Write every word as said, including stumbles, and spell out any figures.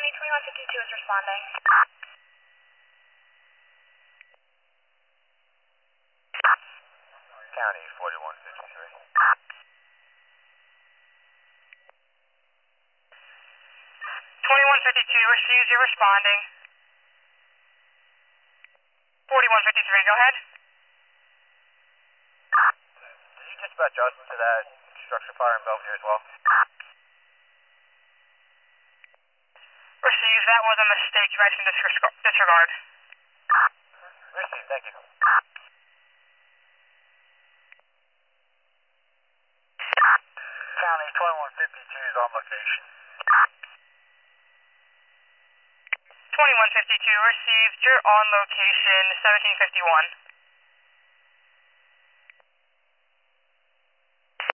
County twenty-one fifty-two is responding. County forty-one fifty-three. twenty-one fifty-two received, you're responding. forty-one fifty-three, go ahead. Did you dispatch us to that structure fire in Belvedere as well? Received, that was a mistake, you guys can disregard. disregard. Received, thank you. County twenty-one fifty-two is on location. twenty-one fifty-two received, you're on location seventeen fifty-one.